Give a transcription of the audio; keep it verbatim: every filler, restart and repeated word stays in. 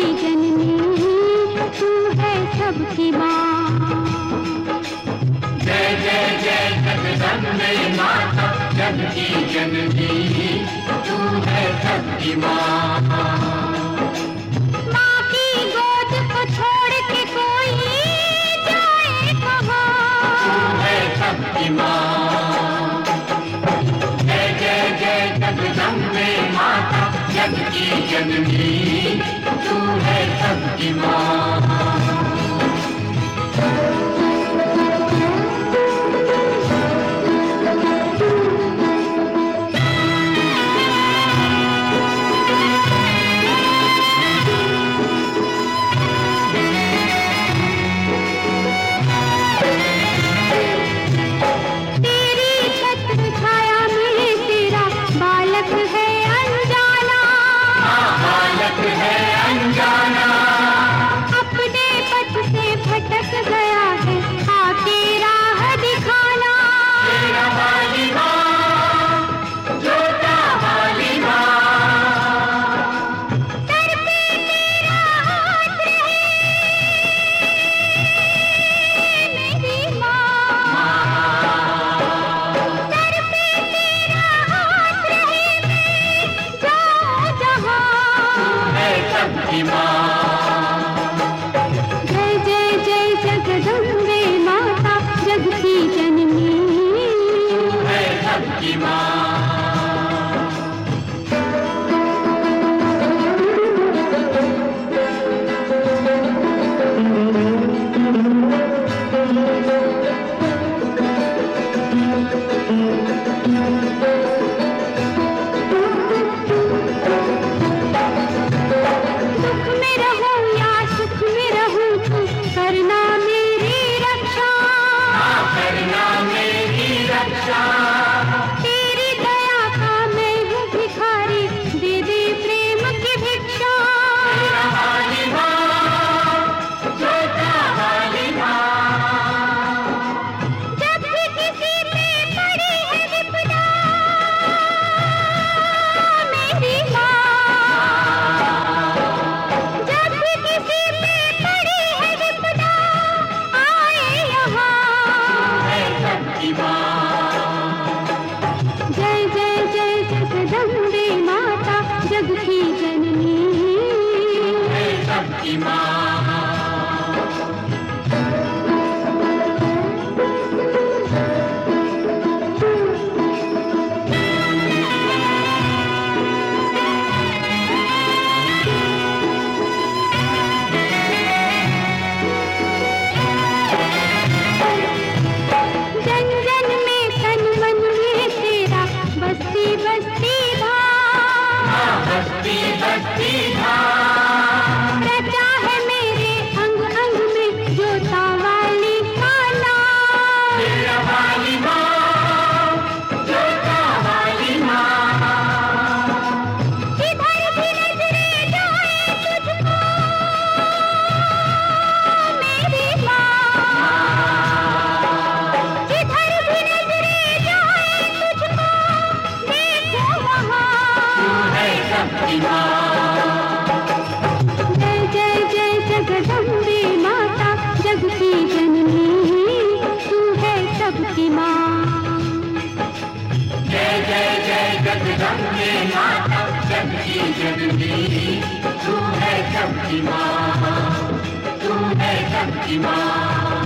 जननी तू है सबकी माँ। जय जय जय जगदम्बे माता, जग की जननी तू है सबकी माँ। माँ की गोद को छोड़ के कोई जाए कहाँ, तू है सबकी माँ। जय जय जय जगदम्बे माता, जग की जननी तू है सबकी माँ। जय जय जय जगदम्बे माता, जग की जननी तू है सबकी माँ। तेरी दया का मैं हूँ भिखारी, दे दे प्रेम की भिक्षा। वाली माँ, जोता वाली माँ, जब भी किसी पे पड़ी है विपदा मेरी माँ, जब भी किसी पे पड़ी है विपदा आए यहाँ, है सबकी माँ। जय जय जय जगदम्बे माता, जग की जननी है सबकी माँ। जन जन में तन मन में तेरा बस्ती बस्ती धाम, बस्ती बस्ती धाम, रचा है मेरे अंग अंग में जोता वाली का नाम। तेरा वाली माँ, जोता वाली माँ, जिधर भी नजरें जाए तुझको मेरी माँ, जिधर भी नजरें जाए तुझको देखो वहाँ, है सबकी माँ। जय जय जय जगदम्बे माता, जग की जननी तू है सबकी माँ। जय जय जय जगदम्बे माता, जग की जननी तू है सबकी माँ, तू है सबकी माँ।